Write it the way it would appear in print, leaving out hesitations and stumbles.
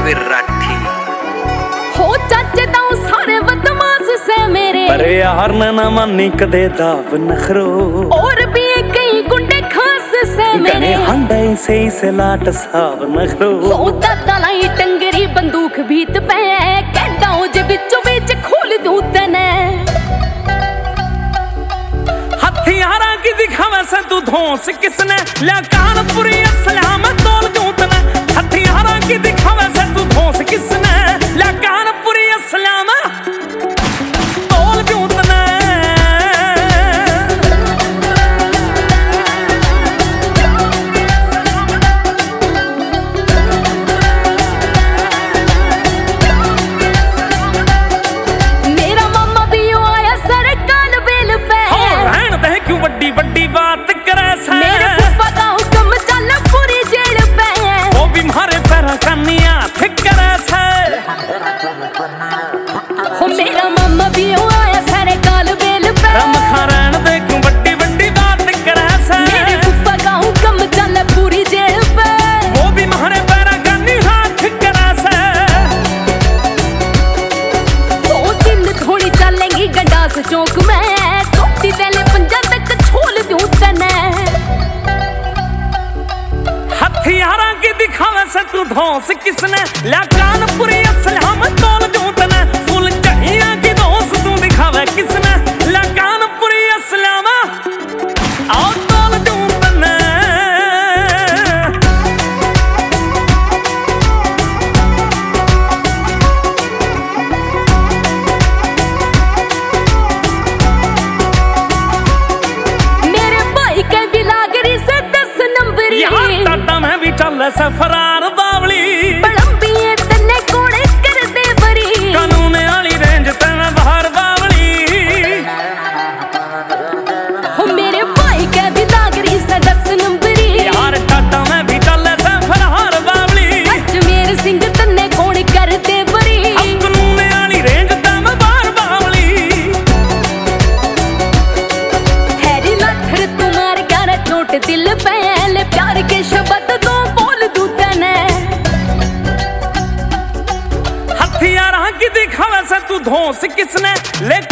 विराठी हो चाचे दाऊ सारे बदमाश से मेरे, पर यार ना मानी कदे दाव नखरो। और भी कई गुंडे खास से मेरे, हंडाई से लाट साव नखरो। हो दादा लाई टंगरी बंदूक भीत पे, कहता हूं जे बिचो बीच खोल दूं तने। हथियारा की दिखावे से तू धौंस किसने, ला कानपुरी असलाम तोल दूं तने। हथियारा की दिखावे से तू धौंस किसने, ला कानपुरी असलाम तोल दूं तने। मेरा मामा भी आया सर काल बेल पे, रहन दे क्यों बड्डी बड्डी बात करे से। मेरे फूफा का हुक्म चल पूरी जेल पे, वो भी मारे पैरा कन्या फिक्र से। हो मेरा मामा भी आया सर काल बेल पे, रम खा रहन दे क्यों बड्डी बड्डी बात करे से। मेरे फूफा का हुक्म चल पूरी जेल पे, वो भी मारे पैरा कन्या फिक्र से। दो दिन थोड़ी चलेंगी गंडास चौक में, टोटी तेले पंजा तक छोल दूं तने। हथियारा की दिखावे से तू धौंस किसने, ला कानपुरी असलाम तोल दूं तने। फुल चाहिया की धौंस तू दिखावे किसने, ला कानपुरी असलाम आओ तोल दूं तने। मेरे भाई के भी लागरी से 10 नंबरी, यहाँ टाटा में भी चल सफरार बावली। बड़म्बिए तन्ने कोड़े कर दे बरी, कानून वाली रेंज ते मैं बाहर बावली। हो मेरे भाई के भी लागरी से 10 नंबरी, यार टाटा में भी चल सफरार बावली। अजमेर सिंह तन्ने कोड़े कर दे बरी, कानून वाली रेंज ते मैं बाहर बावली। हैरी लाठर तुम्हारे गाना चोट दिल पे, ले प्यार के शब्द तो बोल दूं तने। हथियारा की दिखावे से तू धौंस किसने, ले